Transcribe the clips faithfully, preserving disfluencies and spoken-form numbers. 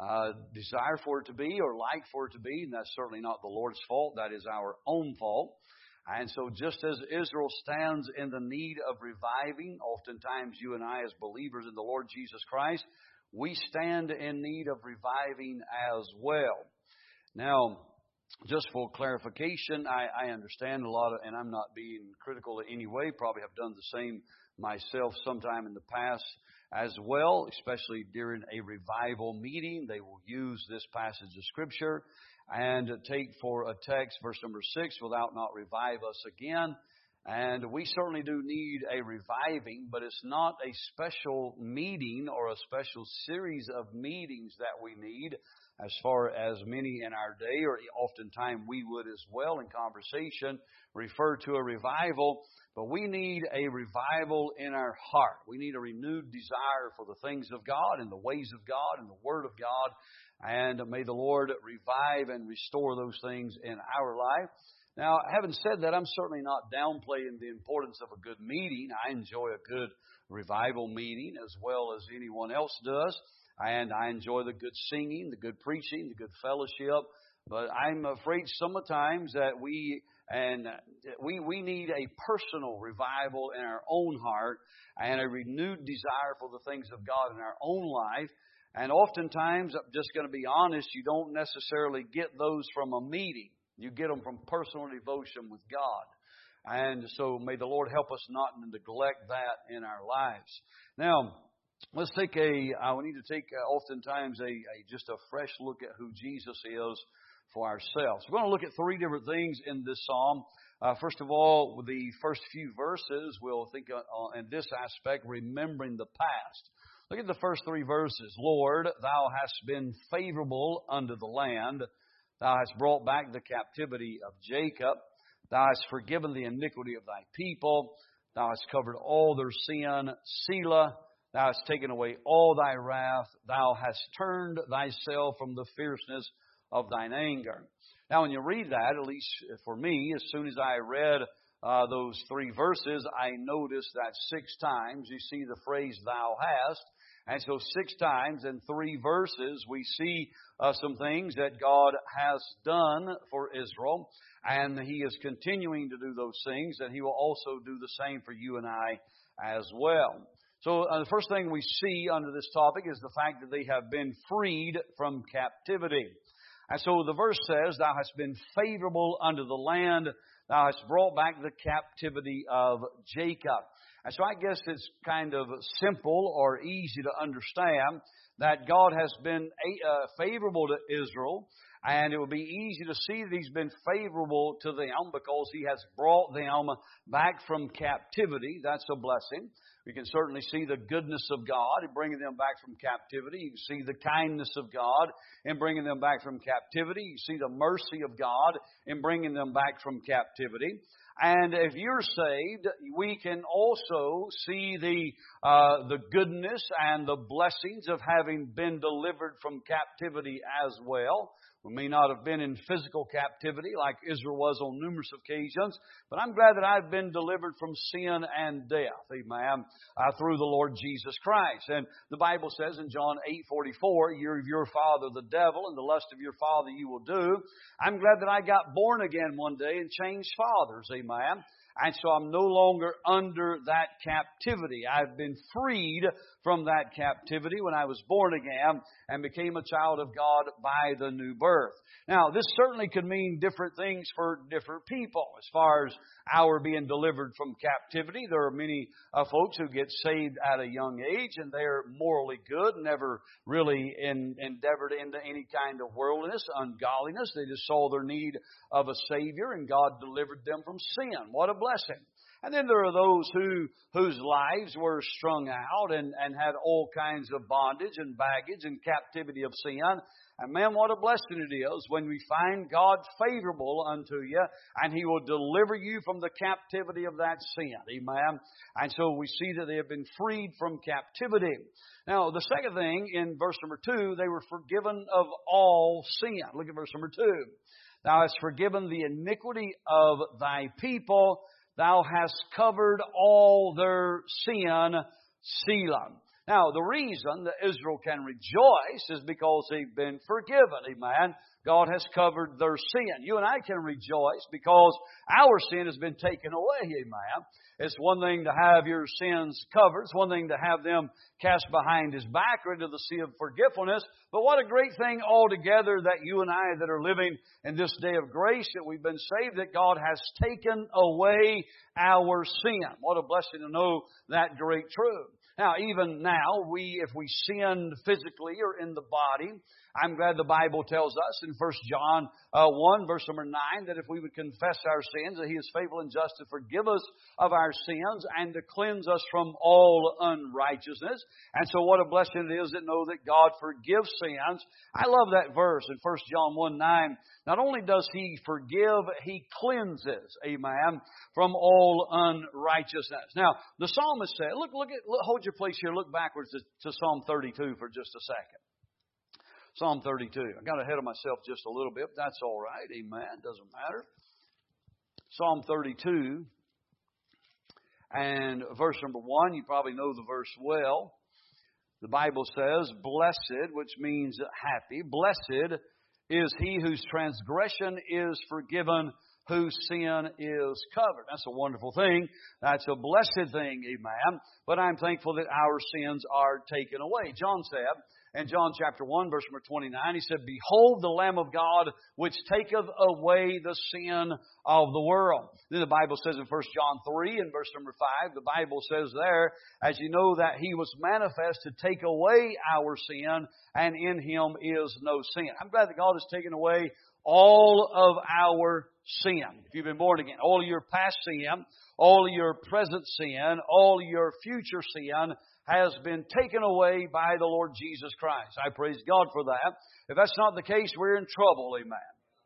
uh, desire for it to be or like for it to be. And that's certainly not the Lord's fault. That is our own fault. And so just as Israel stands in the need of reviving, oftentimes you and I as believers in the Lord Jesus Christ, we stand in need of reviving as well. Now, just for clarification, I, I understand a lot of, and I'm not being critical in any way, probably have done the same myself sometime in the past as well, especially during a revival meeting. They will use this passage of Scripture and take for a text, verse number six, "Without not revive us again." And we certainly do need a reviving, but it's not a special meeting or a special series of meetings that we need, as far as many in our day, or oftentimes we would as well in conversation, refer to a revival. But we need a revival in our heart. We need a renewed desire for the things of God and the ways of God and the Word of God. And may the Lord revive and restore those things in our life. Now, having said that, I'm certainly not downplaying the importance of a good meeting. I enjoy a good revival meeting as well as anyone else does. And I enjoy the good singing, the good preaching, the good fellowship. But I'm afraid sometimes that we and we we need a personal revival in our own heart and a renewed desire for the things of God in our own life. And oftentimes, I'm just going to be honest, you don't necessarily get those from a meeting. You get them from personal devotion with God. And so may the Lord help us not to neglect that in our lives. Now, let's take a, uh, we need to take uh, oftentimes a, a just a fresh look at who Jesus is for ourselves. We're going to look at three different things in this psalm. Uh, first of all, the first few verses, we'll think uh, in this aspect, remembering the past. Look at the first three verses. "Lord, Thou hast been favorable unto the land. Thou hast brought back the captivity of Jacob. Thou hast forgiven the iniquity of Thy people. Thou hast covered all their sin. Selah. Thou hast taken away all Thy wrath. Thou hast turned Thyself from the fierceness of Thine anger." Now, when you read that, at least for me, as soon as I read uh, those three verses, I noticed that six times you see the phrase "Thou hast." And so six times in three verses, we see uh, some things that God has done for Israel. And He is continuing to do those things. And He will also do the same for you and I as well. So uh, the first thing we see under this topic is the fact that they have been freed from captivity. And so the verse says, "Thou hast been favorable unto the land. Thou hast brought back the captivity of Jacob." And so I guess it's kind of simple or easy to understand that God has been uh, favorable to Israel. And it will be easy to see that He's been favorable to them because He has brought them back from captivity. That's a blessing. We can certainly see the goodness of God in bringing them back from captivity. You can see the kindness of God in bringing them back from captivity. You see the mercy of God in bringing them back from captivity. And if you're saved, we can also see the uh, the goodness and the blessings of having been delivered from captivity as well. We may not have been in physical captivity like Israel was on numerous occasions, but I'm glad that I've been delivered from sin and death, amen, uh, through the Lord Jesus Christ. And the Bible says in John eight forty-four, "You're of your father the devil, and the lust of your father you will do." I'm glad that I got born again one day and changed fathers, amen. And so I'm no longer under that captivity. I've been freed from that captivity when I was born again and became a child of God by the new birth. Now, this certainly could mean different things for different people. As far as our being delivered from captivity, there are many uh, folks who get saved at a young age and they're morally good, never really in, endeavored into any kind of worldliness, ungodliness. They just saw their need of a Savior and God delivered them from sin. What a blessing. And then there are those who whose lives were strung out and, and had all kinds of bondage and baggage and captivity of sin. And man, what a blessing it is when we find God favorable unto you and He will deliver you from the captivity of that sin. Amen. And so we see that they have been freed from captivity. Now, the second thing in verse number two, they were forgiven of all sin. Look at verse number two. "Thou hast forgiven the iniquity of Thy people. Thou hast covered all their sin." Selah. Now, the reason that Israel can rejoice is because they've been forgiven. Amen. God has covered their sin. You and I can rejoice because our sin has been taken away. Amen. It's one thing to have your sins covered. It's one thing to have them cast behind His back or into the sea of forgetfulness. But what a great thing altogether that you and I that are living in this day of grace, that we've been saved, that God has taken away our sin. What a blessing to know that great truth. Now, even now, we, if we sinned physically or in the body, I'm glad the Bible tells us in First John uh, one, verse number nine, that if we would confess our sins, that He is faithful and just to forgive us of our sins and to cleanse us from all unrighteousness. And so what a blessing it is to know that God forgives sins. I love that verse in First John one nine. Not only does He forgive, He cleanses, amen, from all unrighteousness. Now, the psalmist said, look, look at, look, hold your place here, look backwards to, to Psalm thirty-two for just a second. Psalm thirty-two. I got ahead of myself just a little bit, but that's all right. Amen. Doesn't matter. Psalm thirty-two and verse number one. You probably know the verse well. The Bible says, blessed, which means happy. Blessed is he whose transgression is forgiven, whose sin is covered. That's a wonderful thing. That's a blessed thing, amen. But I'm thankful that our sins are taken away. John said, in John chapter one, verse number twenty-nine, he said, behold the Lamb of God, which taketh away the sin of the world. Then the Bible says in First John three, and verse number five, the Bible says there, as you know, that He was manifest to take away our sin, and in Him is no sin. I'm glad that God has taken away all of our sin. If you've been born again, all of your past sin, all of your present sin, all of your future sin has been taken away by the Lord Jesus Christ. I praise God for that. If that's not the case, we're in trouble, amen.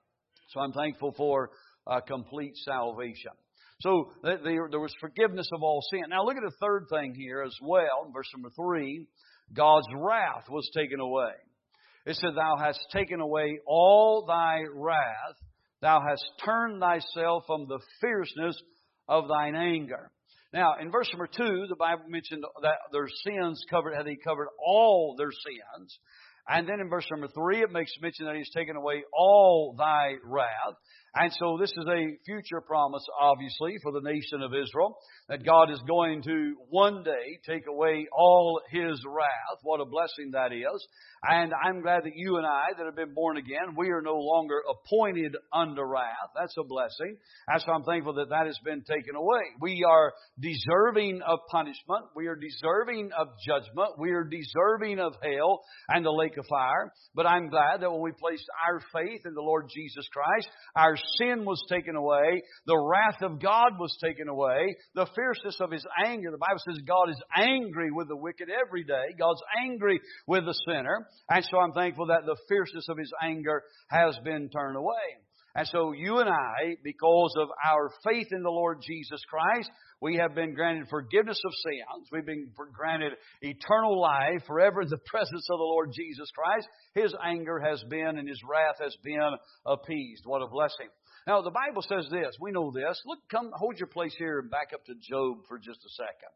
So I'm thankful for uh, complete salvation. So th- there, there was forgiveness of all sin. Now look at the third thing here as well, in verse number three. God's wrath was taken away. It said, thou hast taken away all thy wrath. Thou hast turned thyself from the fierceness of thine anger. Now, in verse number two, the Bible mentioned that their sins covered, had He covered all their sins. And then in verse number three, it makes mention that He's taken away all thy wrath. And so this is a future promise, obviously, for the nation of Israel, that God is going to one day take away all His wrath. What a blessing that is. And I'm glad that you and I that have been born again, we are no longer appointed unto wrath. That's a blessing. That's why I'm thankful that that has been taken away. We are deserving of punishment. We are deserving of judgment. We are deserving of hell and the lake of fire. But I'm glad that when we placed our faith in the Lord Jesus Christ, our sin was taken away. The wrath of God was taken away. The fierceness of His anger. The Bible says God is angry with the wicked every day. God's angry with the sinner. And so I'm thankful that the fierceness of His anger has been turned away. And so you and I, because of our faith in the Lord Jesus Christ, we have been granted forgiveness of sins. We've been granted eternal life forever in the presence of the Lord Jesus Christ. His anger has been and His wrath has been appeased. What a blessing. Now, the Bible says this. We know this. Look, come, hold your place here and back up to Job for just a second.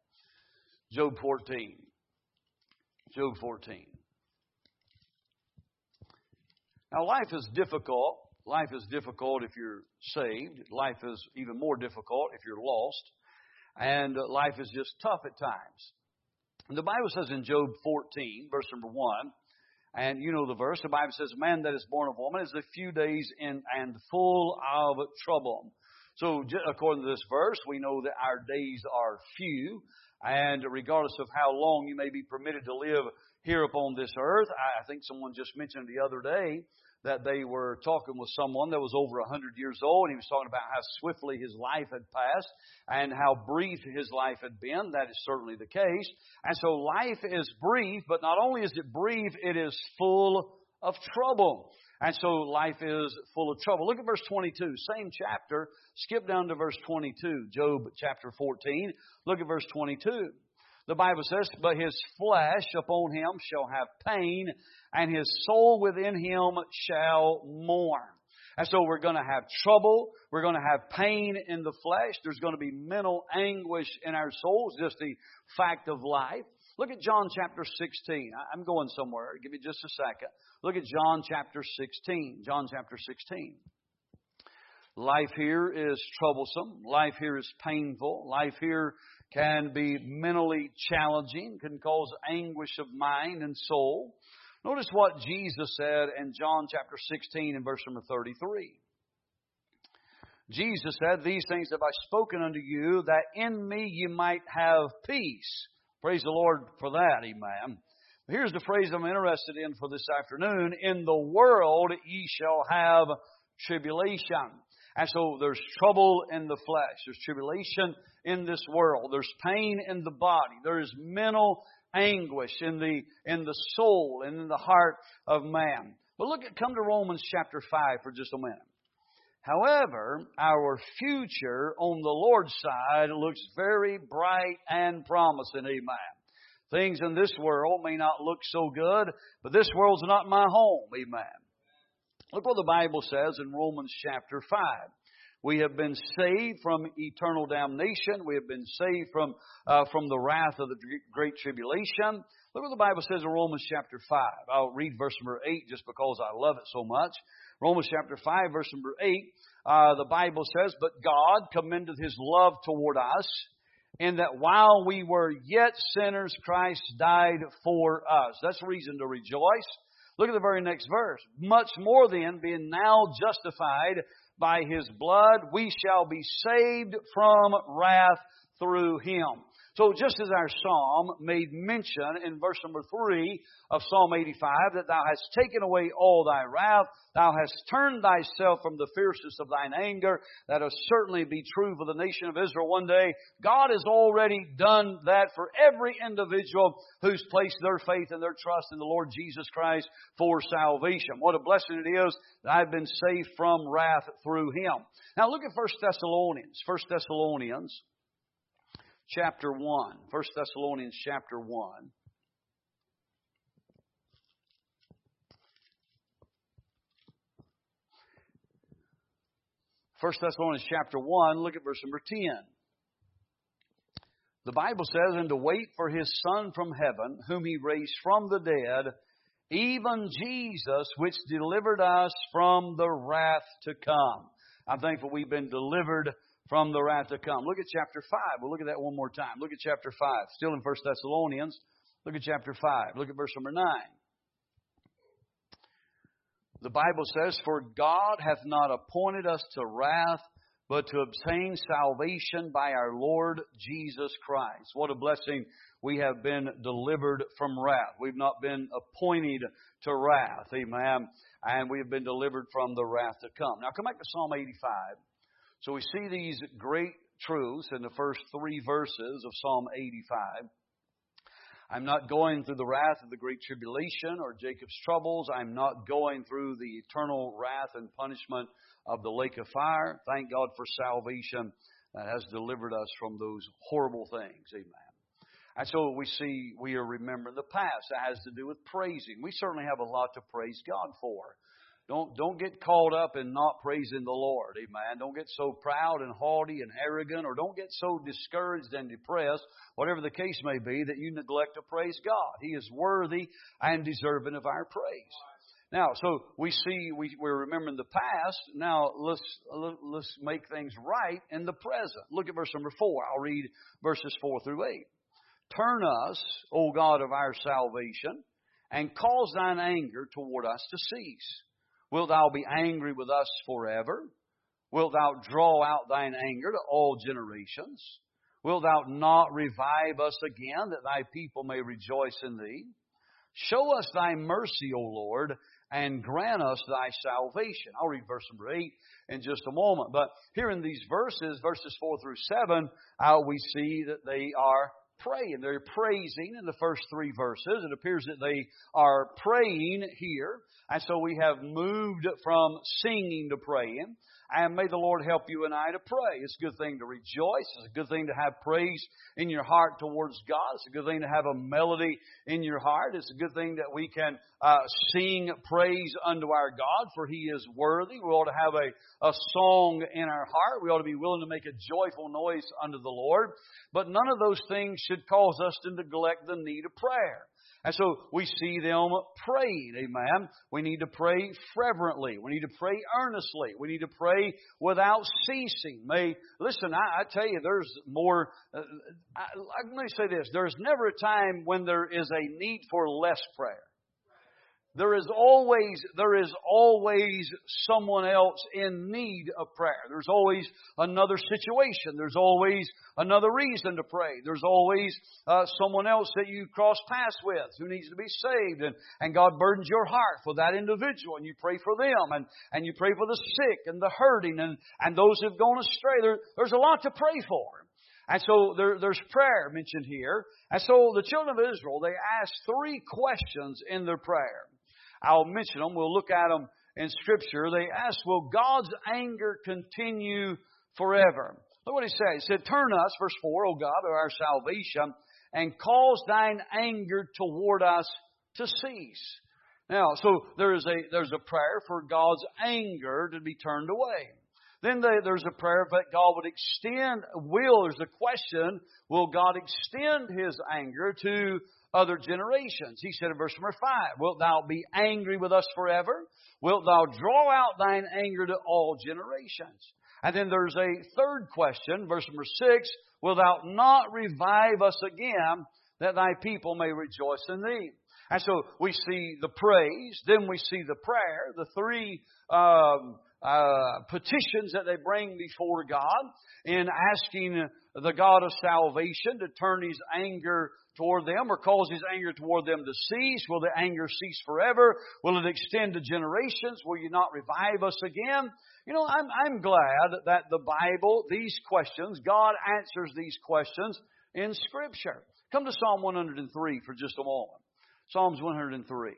Job fourteen. Job fourteen. Now, life is difficult. Life is difficult if you're saved. Life is even more difficult if you're lost. And life is just tough at times. And the Bible says in Job fourteen, verse number one, and you know the verse, the Bible says, man that is born of woman is a few days in and full of trouble. So according to this verse, we know that our days are few. And regardless of how long you may be permitted to live here upon this earth, I think someone just mentioned the other day that they were talking with someone that was over one hundred years old, and he was talking about how swiftly his life had passed and how brief his life had been. That is certainly the case. And so life is brief, but not only is it brief, it is full of trouble. And so life is full of trouble. Look at verse twenty-two, same chapter. Skip down to verse twenty-two, Job chapter fourteen. Look at verse twenty-two. The Bible says, but his flesh upon him shall have pain, and his soul within him shall mourn. And so we're going to have trouble. We're going to have pain in the flesh. There's going to be mental anguish in our souls, just the fact of life. Look at John chapter sixteen. I'm going somewhere. Give me just a second. Look at John chapter sixteen. John chapter sixteen. Life here is troublesome. Life here is painful. Life here can be mentally challenging, can cause anguish of mind and soul. Notice what Jesus said in John chapter sixteen and verse number thirty-three. Jesus said, "These things have I spoken unto you, that in me you might have peace." Praise the Lord for that, amen. Here's the phrase I'm interested in for this afternoon. In the world ye shall have tribulation. And so there's trouble in the flesh. There's tribulation in this world. There's pain in the body. There is mental anguish in the in the soul and in the heart of man. But look at, come to Romans chapter five for just a minute. However, our future on the Lord's side looks very bright and promising, amen. Things in this world may not look so good, but this world's not my home, amen. Look what the Bible says in Romans chapter five. We have been saved from eternal damnation. We have been saved from uh, from the wrath of the great tribulation. Look what the Bible says in Romans chapter five. I'll read verse number eight just because I love it so much. Romans chapter five, verse number eight. Uh, the Bible says, "But God commendeth His love toward us, in that while we were yet sinners, Christ died for us." That's reason to rejoice. Look at the very next verse. "Much more then, being now justified by His blood, we shall be saved from wrath through Him." So just as our psalm made mention in verse number three of Psalm eighty-five, that Thou hast taken away all Thy wrath, Thou hast turned Thyself from the fierceness of Thine anger, that'll certainly be true for the nation of Israel one day. God has already done that for every individual who's placed their faith and their trust in the Lord Jesus Christ for salvation. What a blessing it is that I've been saved from wrath through Him. Now look at First Thessalonians. First Thessalonians. Chapter one. First Thessalonians chapter one. First Thessalonians chapter one, look at verse number ten. The Bible says, "And to wait for His Son from heaven, whom He raised from the dead, even Jesus, which delivered us from the wrath to come." I'm thankful we've been delivered from the wrath to come. Look at chapter five. We'll look at that one more time. Look at chapter five. Still in First Thessalonians. Look at chapter five. Look at verse number nine. The Bible says, "For God hath not appointed us to wrath, but to obtain salvation by our Lord Jesus Christ." What a blessing. We have been delivered from wrath. We've not been appointed to wrath. Amen. And we have been delivered from the wrath to come. Now come back to Psalm eighty-five. So we see these great truths in the first three verses of Psalm eighty-five. I'm not going through the wrath of the great tribulation or Jacob's troubles. I'm not going through the eternal wrath and punishment of the lake of fire. Thank God for salvation that has delivered us from those horrible things. Amen. And so we see we are remembering the past. That has to do with praising. We certainly have a lot to praise God for. Don't, don't get caught up in not praising the Lord. Amen. Don't get so proud and haughty and arrogant, or don't get so discouraged and depressed, whatever the case may be, that you neglect to praise God. He is worthy and deserving of our praise. Now, so we see, we, we're remembering the past. Now, let's, let's make things right in the present. Look at verse number four. I'll read verses four through eight. "Turn us, O God of our salvation, and cause Thine anger toward us to cease. Wilt Thou be angry with us forever? Wilt Thou draw out Thine anger to all generations? Wilt Thou not revive us again, that Thy people may rejoice in Thee? Show us Thy mercy, O Lord, and grant us Thy salvation." I'll read verse number eight in just a moment. But here in these verses, verses four through seven, uh, we see that they are praying. They're praising in the first three verses. It appears that they are praying here. And so we have moved from singing to praying. And may the Lord help you and I to pray. It's a good thing to rejoice. It's a good thing to have praise in your heart towards God. It's a good thing to have a melody in your heart. It's a good thing that we can uh, sing praise unto our God, for He is worthy. We ought to have a, a song in our heart. We ought to be willing to make a joyful noise unto the Lord. But none of those things should cause us to neglect the need of prayer. And so we see them praying, amen. We need to pray fervently. We need to pray earnestly. We need to pray without ceasing. May, listen, I, I tell you, there's more, uh, I, let me say this. There's never a time when there is a need for less prayer. There is always, there is always someone else in need of prayer. There's always another situation. There's always another reason to pray. There's always uh, someone else that you cross paths with who needs to be saved. And, and God burdens your heart for that individual. And you pray for them. And, and you pray for the sick and the hurting and, and those who have gone astray. There, there's a lot to pray for. And so there, there's prayer mentioned here. And so the children of Israel, they asked three questions in their prayer. I'll mention them. We'll look at them in Scripture. They ask, will God's anger continue forever? Look what he says. He said, turn us, verse four, O God, of our salvation, and cause thine anger toward us to cease. Now, so there is a, there's a prayer for God's anger to be turned away. Then there's a prayer that God would extend, will, there's a question, will God extend His anger to other generations? He said in verse number five, wilt thou be angry with us forever? Wilt thou draw out thine anger to all generations? And then there's a third question, verse number six, wilt thou not revive us again, that thy people may rejoice in thee? And so we see the praise, then we see the prayer, the three um, uh, petitions that they bring before God in asking the God of salvation to turn His anger toward them or cause His anger toward them to cease. Will the anger cease forever? Will it extend to generations? Will you not revive us again? You know, I'm, I'm glad that the Bible, these questions, God answers these questions in Scripture. Come to Psalm one hundred three for just a moment. Psalms one hundred three.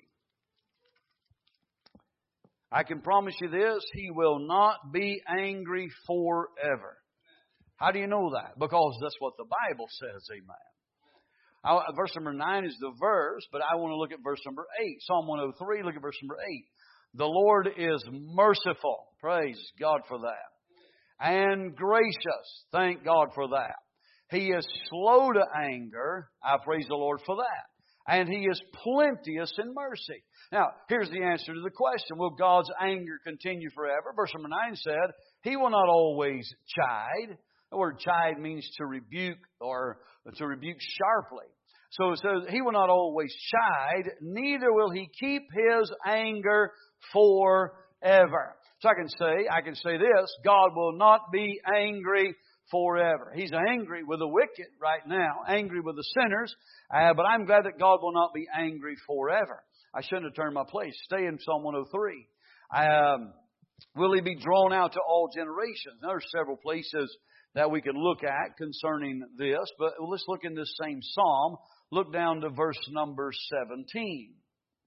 I can promise you this, He will not be angry forever. How do you know that? Because that's what the Bible says, amen. I, verse number nine is the verse, but I want to look at verse number eight. Psalm one oh three, look at verse number eight. The Lord is merciful. Praise God for that. And gracious. Thank God for that. He is slow to anger. I praise the Lord for that. And He is plenteous in mercy. Now, here's the answer to the question. Will God's anger continue forever? Verse number nine said, He will not always chide. The word chide means to rebuke or to rebuke sharply. So it says, He will not always chide, neither will He keep His anger forever. So I can say, I can say this, God will not be angry forever. He's angry with the wicked right now, angry with the sinners, uh, but I'm glad that God will not be angry forever. I shouldn't have turned my place. Stay in Psalm one oh three. Um, will He be drawn out to all generations? Now, there's several places that we can look at concerning this, but let's look in this same Psalm. Look down to verse number seventeen.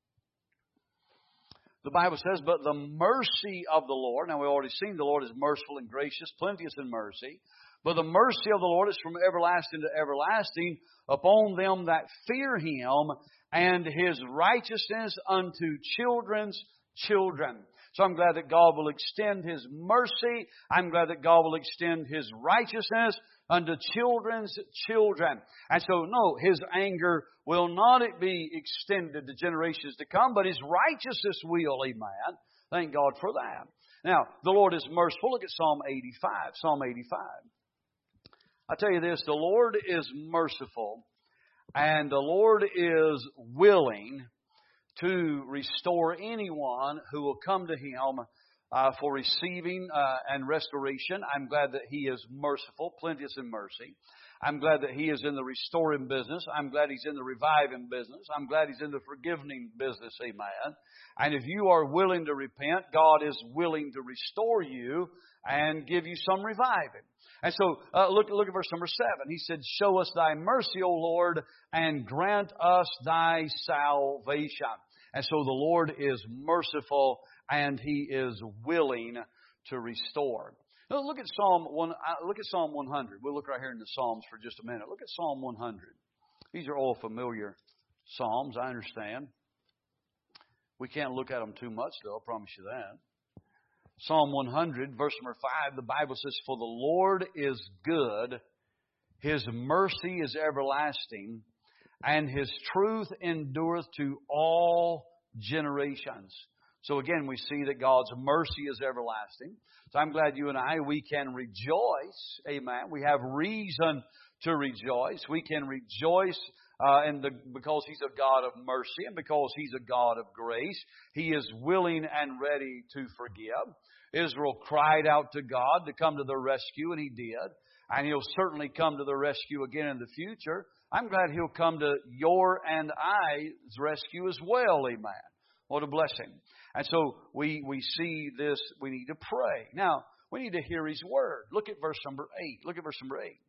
The Bible says, but the mercy of the Lord, now we've already seen the Lord is merciful and gracious, plenteous in mercy, but the mercy of the Lord is from everlasting to everlasting upon them that fear Him, and His righteousness unto children's children. So I'm glad that God will extend His mercy. I'm glad that God will extend His righteousness unto children's children. And so, no, His anger will not be extended to generations to come, but His righteousness will, amen. Thank God for that. Now, the Lord is merciful. Look at Psalm eighty-five. Psalm eighty-five. I tell you this, the Lord is merciful, and the Lord is willing to restore anyone who will come to Him uh, for receiving uh, and restoration. I'm glad that He is merciful, plenteous in mercy. I'm glad that He is in the restoring business. I'm glad He's in the reviving business. I'm glad He's in the forgiving business, amen. And if you are willing to repent, God is willing to restore you and give you some reviving. And so, uh, look, look at verse number seven. He said, show us Thy mercy, O Lord, and grant us Thy salvation. And so the Lord is merciful and He is willing to restore. Now look at Psalm one. Look at Psalm one hundred. We'll look right here in the Psalms for just a minute. Look at Psalm one hundred. These are all familiar Psalms, I understand. We can't look at them too much, though. I promise you that. Psalm one hundred, verse number five. The Bible says, "For the Lord is good; His mercy is everlasting, and His truth endureth to all generations. So again, we see that God's mercy is everlasting. So I'm glad you and I, we can rejoice. Amen. We have reason to rejoice. We can rejoice uh, in the, because He's a God of mercy and because He's a God of grace. He is willing and ready to forgive. Israel cried out to God to come to their rescue, and He did. And He'll certainly come to the rescue again in the future. I'm glad He'll come to your and I's rescue as well. Amen. What a blessing. And so we, we see this, we need to pray. Now, we need to hear His Word. Look at verse number eight. Look at verse number eight.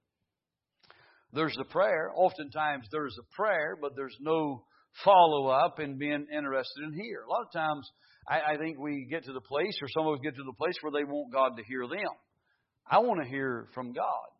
There's the prayer. Oftentimes there's a prayer, but there's no follow-up in being interested in here. A lot of times I, I think we get to the place, or some of us get to the place where they want God to hear them. I want to hear from God.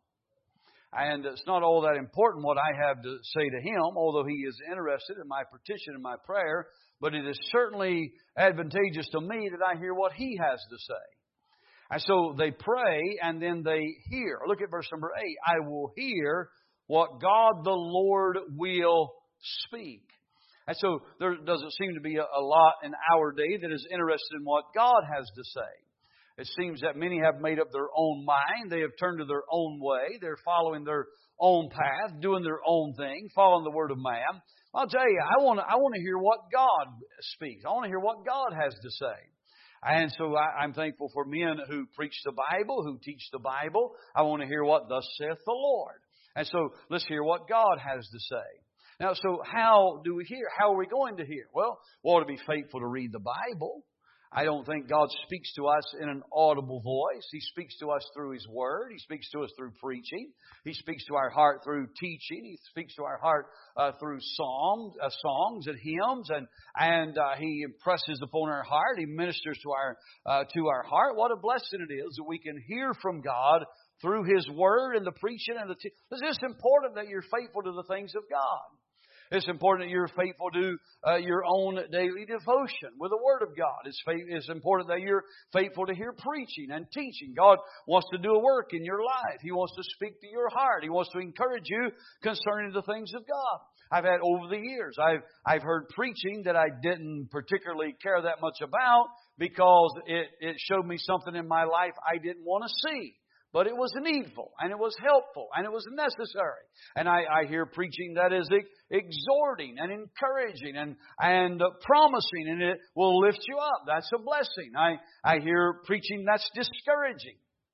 And it's not all that important what I have to say to Him, although He is interested in my petition and my prayer. But it is certainly advantageous to me that I hear what He has to say. And so they pray and then they hear. Look at verse number eight. I will hear what God the Lord will speak. And so there doesn't seem to be a, a lot in our day that is interested in what God has to say. It seems that many have made up their own mind. They have turned to their own way. They're following their own path, doing their own thing, following the word of man. I'll tell you, I want to, I want to hear what God speaks. I want to hear what God has to say. And so I, I'm thankful for men who preach the Bible, who teach the Bible. I want to hear what thus saith the Lord. And so let's hear what God has to say. Now, so how do we hear? How are we going to hear? Well, we ought to be faithful to read the Bible. I don't think God speaks to us in an audible voice. He speaks to us through His Word. He speaks to us through preaching. He speaks to our heart through teaching. He speaks to our heart uh, through psalms, uh, songs and hymns, and and uh, He impresses upon our heart. He ministers to our uh, to our heart. What a blessing it is that we can hear from God through His Word and the preaching and the teaching. It's just important that you're faithful to the things of God. It's important that you're faithful to uh, your own daily devotion with the Word of God. It's, fa- it's important that you're faithful to hear preaching and teaching. God wants to do a work in your life. He wants to speak to your heart. He wants to encourage you concerning the things of God. I've had over the years, I've, I've heard preaching that I didn't particularly care that much about because it, it showed me something in my life I didn't want to see. But it was needful, and it was helpful, and it was necessary. And I, I hear preaching that is exhorting and encouraging and, and promising, and it will lift you up. That's a blessing. I, I hear preaching that's discouraging.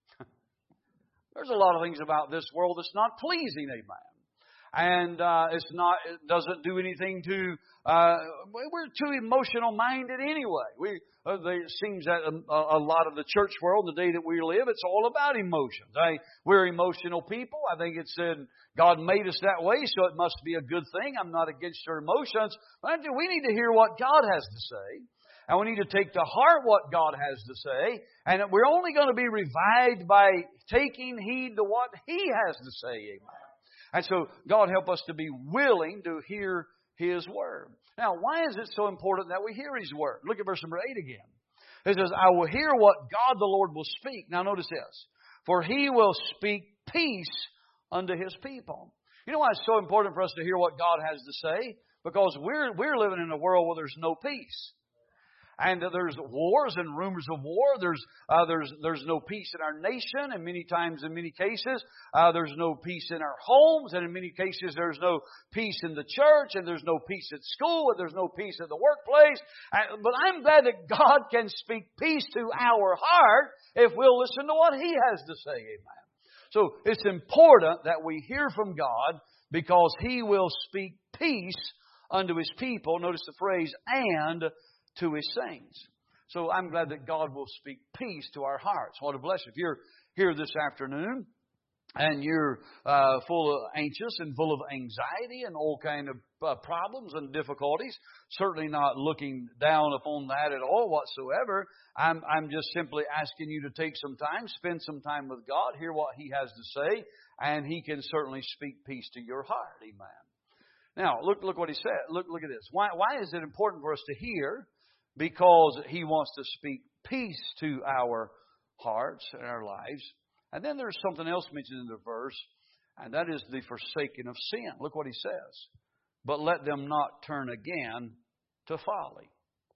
There's a lot of things about this world that's not pleasing, amen. And uh, it's not. It doesn't do anything to. Uh, we're too emotional minded anyway. We. Uh, they, it seems that a, a lot of the church world, the day that we live, it's all about emotions. I, we're emotional people. I think it's said God made us that way, so it must be a good thing. I'm not against your emotions, but we need to hear what God has to say, and we need to take to heart what God has to say. And we're only going to be revived by taking heed to what He has to say. Amen. And so God help us to be willing to hear His Word. Now, why is it so important that we hear His Word? Look at verse number eight again. It says, I will hear what God the Lord will speak. Now notice this. For He will speak peace unto His people. You know why it's so important for us to hear what God has to say? Because we're, we're living in a world where there's no peace. And there's wars and rumors of war. There's uh, there's there's no peace in our nation, and many times, in many cases, uh, there's no peace in our homes, and in many cases, there's no peace in the church, and there's no peace at school, and there's no peace in the workplace. And, but I'm glad that God can speak peace to our heart if we'll listen to what He has to say. Amen. So it's important that we hear from God because He will speak peace unto His people. Notice the phrase, and to His saints. So I'm glad that God will speak peace to our hearts. What a blessing. If you're here this afternoon and you're uh, full of anxious and full of anxiety and all kind of uh, problems and difficulties, certainly not looking down upon that at all whatsoever. I'm, I'm just simply asking you to take some time, spend some time with God, hear what He has to say, and He can certainly speak peace to your heart. Amen. Now, look, look what He said. Look, look at this. Why, why is it important for us to hear? Because He wants to speak peace to our hearts and our lives. And then there's something else mentioned in the verse. And that is the forsaking of sin. Look what he says. But let them not turn again to folly.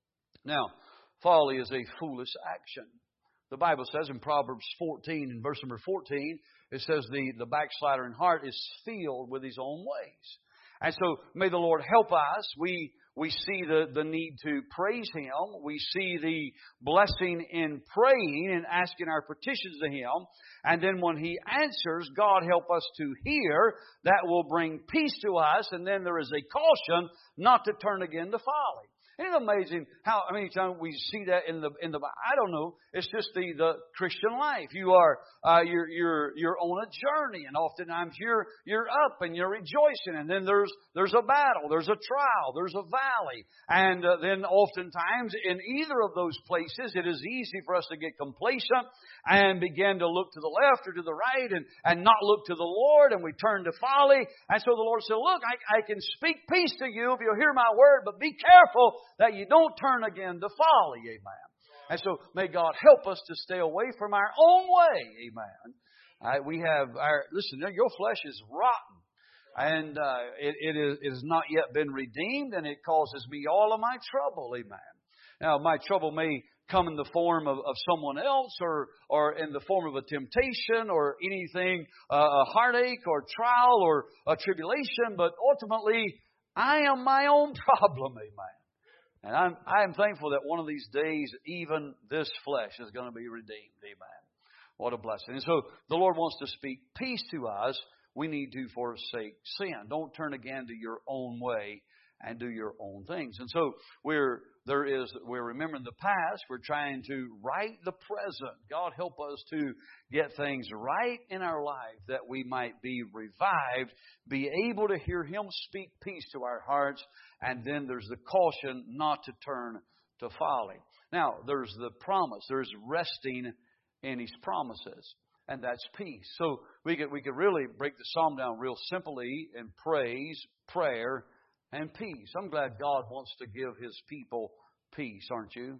Now, folly is a foolish action. The Bible says in Proverbs fourteen, in verse number fourteen, it says the, the backslider in heart is filled with his own ways. And so may the Lord help us. We we see the, the need to praise Him. We see the blessing in praying and asking our petitions to Him. And then when He answers, God help us to hear. That will bring peace to us. And then there is a caution not to turn again to folly. Isn't it amazing how many times we see that in the in the I don't know. It's just the, the Christian life. You are uh, you're you're you're on a journey, and oftentimes you're you're up and you're rejoicing, and then there's there's a battle, there's a trial, there's a valley, and uh, then oftentimes in either of those places, it is easy for us to get complacent and begin to look to the left or to the right, and and not look to the Lord, and we turn to folly. And so the Lord said, "Look, I, I can speak peace to you if you'll hear my word, but be careful that you don't turn again to folly." Amen. And so may God help us to stay away from our own way. Amen. Uh, we have our, listen, your flesh is rotten. And uh, it, it, is, it has not yet been redeemed, and it causes me all of my trouble. Amen. Now, my trouble may come in the form of, of someone else, or or in the form of a temptation, or anything, uh, a heartache, or trial, or a tribulation. But ultimately, I am my own problem. Amen. And I'm, I am thankful that one of these days, even this flesh is going to be redeemed. Amen. What a blessing. And so the Lord wants to speak peace to us. We need to forsake sin. Don't turn again to your own way and do your own things. And so we're there is we're remembering the past. We're trying to right the present. God help us to get things right in our life, that we might be revived, be able to hear Him speak peace to our hearts, and then there's the caution not to turn to folly. Now, there's the promise. There's resting in His promises, and that's peace. So we could we could really break the psalm down real simply in praise, prayer, and peace. I'm glad God wants to give His people peace, aren't you?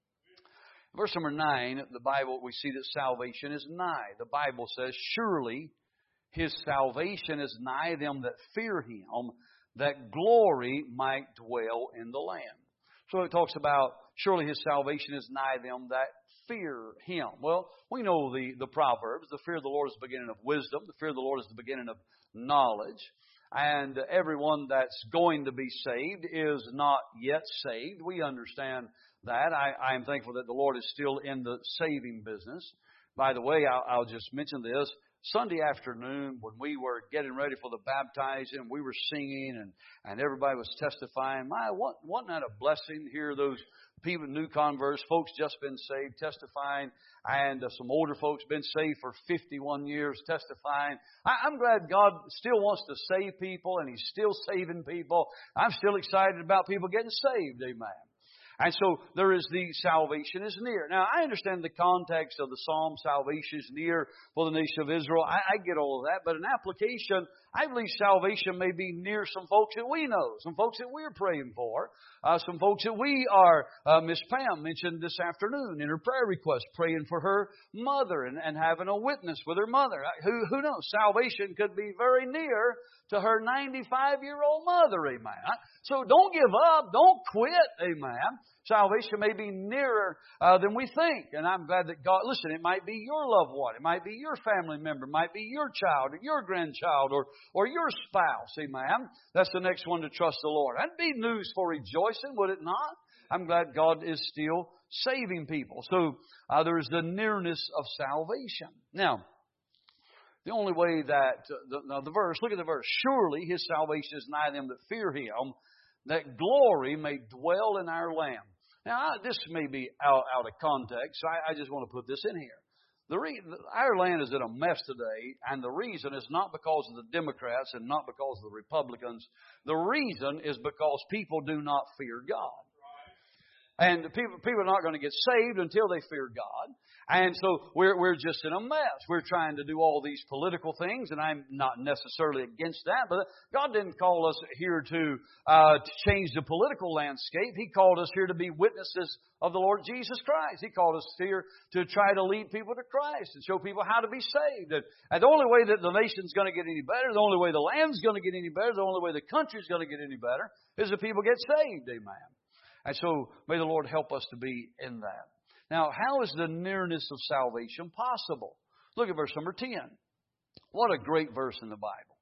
Verse number nine, the Bible, we see that salvation is nigh. The Bible says, surely His salvation is nigh them that fear Him, that glory might dwell in the land. So it talks about, surely His salvation is nigh them that fear Him. Well, we know the, the Proverbs. The fear of the Lord is the beginning of wisdom. The fear of the Lord is the beginning of knowledge. And everyone that's going to be saved is not yet saved. We understand that. I, I am thankful that the Lord is still in the saving business. By the way, I'll, I'll just mention this. Sunday afternoon, when we were getting ready for the baptizing, we were singing and, and everybody was testifying. My, wasn't that a blessing to hear those people, new converts, folks just been saved, testifying, and uh, some older folks been saved for fifty-one years, testifying. I, I'm glad God still wants to save people, and He's still saving people. I'm still excited about people getting saved. Amen. And so there is the salvation is near. Now, I understand the context of the psalm, salvation is near for the nation of Israel. I, I get all of that. But in application, I believe salvation may be near some folks that we know, some folks that we're praying for, uh, some folks that we are, uh, Miss Pam mentioned this afternoon in her prayer request, praying for her mother and, and having a witness with her mother. Who, who knows? Salvation could be very near to her ninety-five-year-old mother. Amen. So don't give up. Don't quit. Amen. Salvation may be nearer uh, than we think. And I'm glad that God, listen, it might be your loved one. It might be your family member. It might be your child or your grandchild or, or your spouse. Amen. That's the next one to trust the Lord. That'd be news for rejoicing, would it not? I'm glad God is still saving people. So uh, there's the nearness of salvation. Now, the only way that, uh, the, now the verse, look at the verse. Surely His salvation is nigh them that fear Him, that glory may dwell in our land. Now, this may be out, out of context, so I, I just want to put this in here. The re, our land is in a mess today, and the reason is not because of the Democrats and not because of the Republicans. The reason is because people do not fear God. And people, people are not going to get saved until they fear God. And so we're, we're just in a mess. We're trying to do all these political things, and I'm not necessarily against that, but God didn't call us here to, uh, to change the political landscape. He called us here to be witnesses of the Lord Jesus Christ. He called us here to try to lead people to Christ and show people how to be saved. And, and the only way that the nation's going to get any better, the only way the land's going to get any better, the only way the country's going to get any better is if people get saved. Amen. And so may the Lord help us to be in that. Now, how is the nearness of salvation possible? Look at verse number ten. What a great verse in the Bible.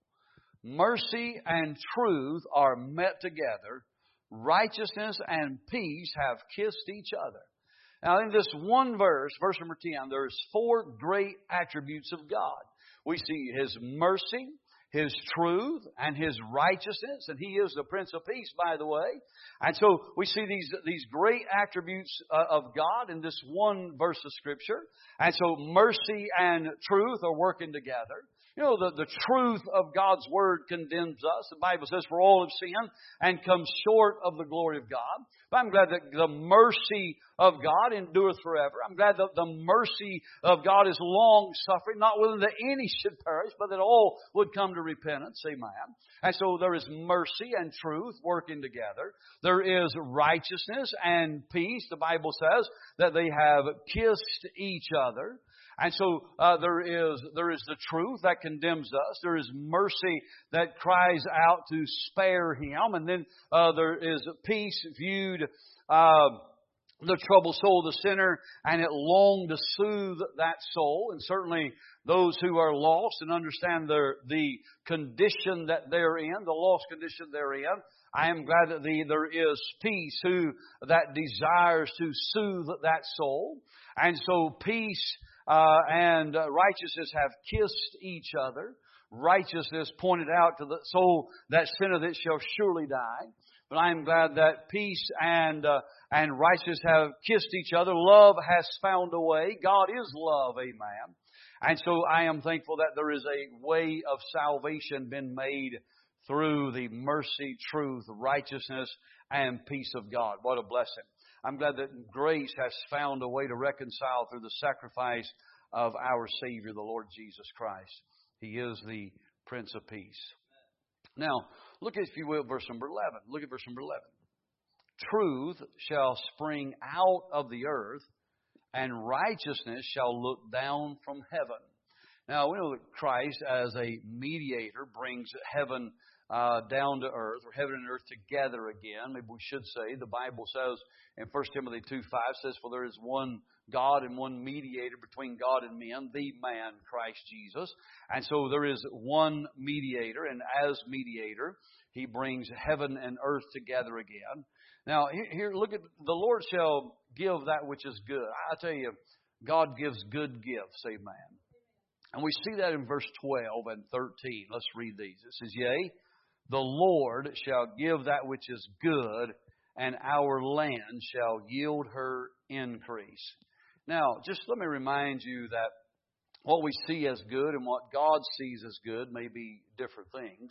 Mercy and truth are met together. Righteousness and peace have kissed each other. Now, in this one verse, verse number ten, there's four great attributes of God. We see His mercy, His truth, and His righteousness. And He is the Prince of Peace, by the way. And so we see these, these great attributes uh, of God in this one verse of Scripture. And so mercy and truth are working together. You know, the, the truth of God's Word condemns us. The Bible says, for all have sinned and come short of the glory of God. But I'm glad that the mercy of God endureth forever. I'm glad that the mercy of God is long-suffering, not willing that any should perish, but that all would come to repentance. Amen. And so there is mercy and truth working together. There is righteousness and peace. The Bible says that they have kissed each other. And so uh, there is there is the truth that condemns us. There is mercy that cries out to spare him. And then uh, there is peace viewed uh, the troubled soul of the sinner, and it longed to soothe that soul. And certainly those who are lost and understand their, the condition that they're in, the lost condition they're in, I am glad that the, there is peace who that desires to soothe that soul. And so peace Uh, and uh, righteousness have kissed each other. Righteousness pointed out to the soul that sinner that shall surely die. But I am glad that peace and uh, and righteousness have kissed each other. Love has found a way. God is love, amen. And so I am thankful that there is a way of salvation been made through the mercy, truth, righteousness, and peace of God. What a blessing. I'm glad that grace has found a way to reconcile through the sacrifice of our Savior, the Lord Jesus Christ. He is the Prince of Peace. Now, look at, if you will, verse number eleven. Look at verse number eleven. Truth shall spring out of the earth, and righteousness shall look down from heaven. Now, we know that Christ, as a mediator, brings heaven Uh, down to earth, or heaven and earth together again. Maybe we should say, the Bible says in First Timothy two five says, for there is one God and one mediator between God and men, the man, Christ Jesus. And so there is one mediator, and as mediator, He brings heaven and earth together again. Now, here, look at, the Lord shall give that which is good. I tell you, God gives good gifts, amen. And we see that in verse twelve and thirteen. Let's read these. It says, yea, the Lord shall give that which is good, and our land shall yield her increase. Now, just let me remind you that what we see as good and what God sees as good may be different things.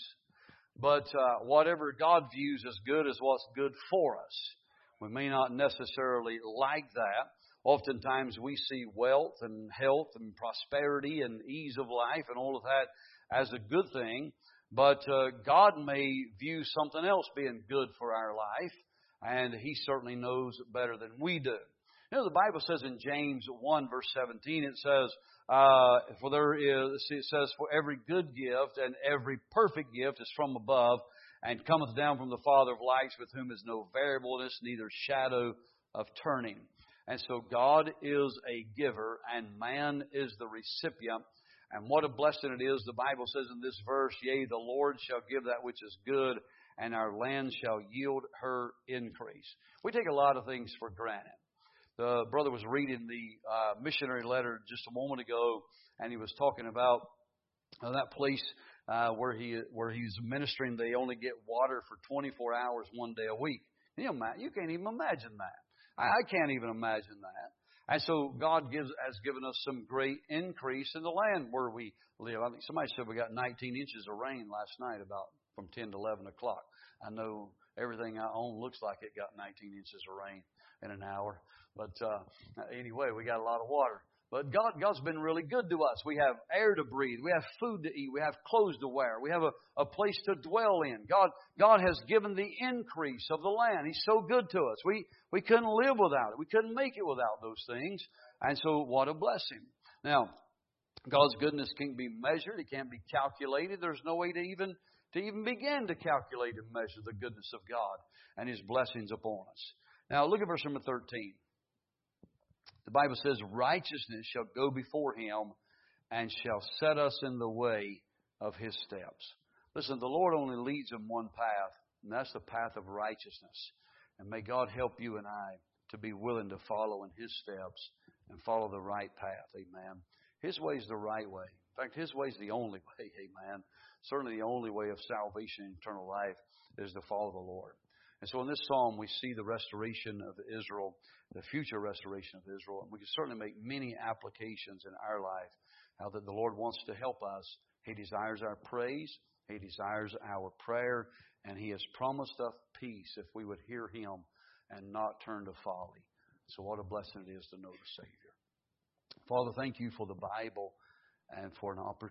But uh, whatever God views as good is what's good for us. We may not necessarily like that. Oftentimes we see wealth and health and prosperity and ease of life and all of that as a good thing. But uh, God may view something else being good for our life, and He certainly knows better than we do. You know, the Bible says in James one, verse seventeen, it says, uh, for there is, it says, for every good gift and every perfect gift is from above, and cometh down from the Father of lights, with whom is no variableness, neither shadow of turning. And so God is a giver, and man is the recipient. And what a blessing it is, the Bible says in this verse, yea, the Lord shall give that which is good, and our land shall yield her increase. We take a lot of things for granted. The brother was reading the uh, missionary letter just a moment ago, and he was talking about uh, that place uh, where he where he's ministering. They only get water for twenty-four hours one day a week. You know, you can't even imagine that. I, I can't even imagine that. And so God gives has given us some great increase in the land where we live. I think somebody said we got nineteen inches of rain last night, about from ten to eleven o'clock. I know everything I own looks like it got nineteen inches of rain. in an hour. But uh, anyway, we got a lot of water. But God, God's been really good to us. We have air to breathe. We have food to eat. We have clothes to wear. We have a, a place to dwell in. God, God has given the increase of the land. He's so good to us. We, we couldn't live without it. We couldn't make it without those things. And so what a blessing. Now, God's goodness can't be measured. It can't be calculated. There's no way to even, to even begin to calculate and measure the goodness of God and His blessings upon us. Now, look at verse number thirteen. The Bible says, righteousness shall go before Him and shall set us in the way of His steps. Listen, the Lord only leads in one path, and that's the path of righteousness. And may God help you and I to be willing to follow in His steps and follow the right path. Amen. His way is the right way. In fact, His way is the only way. Amen. Certainly the only way of salvation and eternal life is to follow the Lord. And so in this psalm, we see the restoration of Israel, the future restoration of Israel. And we can certainly make many applications in our life, how that the Lord wants to help us. He desires our praise. He desires our prayer. And He has promised us peace if we would hear Him and not turn to folly. So what a blessing it is to know the Savior. Father, thank You for the Bible and for an opportunity.